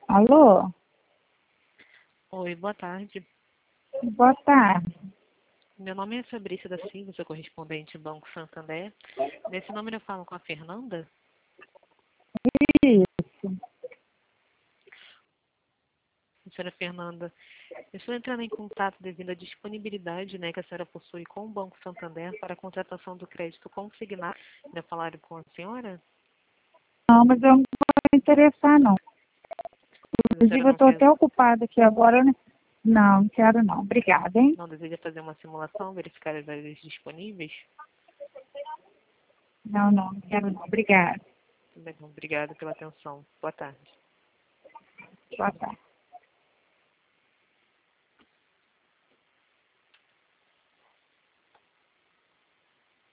Alô? Oi, boa tarde. Boa tarde. Meu nome é Fabrícia da Silva, sou correspondente do Banco Santander. Nesse número eu falo com a Fernanda. Isso. Senhora Fernanda, eu estou entrando em contato devido à disponibilidade, que a senhora possui com o Banco Santander para a contratação do crédito consignado. Já falaram com a senhora? Não, mas eu não vou me interessar, não. Mas a senhora Inclusive, eu não estou quer, até ocupada aqui agora, né? Não, não quero não. Obrigada, hein? não deseja fazer uma simulação, verificar as áreas disponíveis? Não, não quero não. Obrigada. Tudo bem, obrigada pela atenção. Boa tarde. Boa tarde.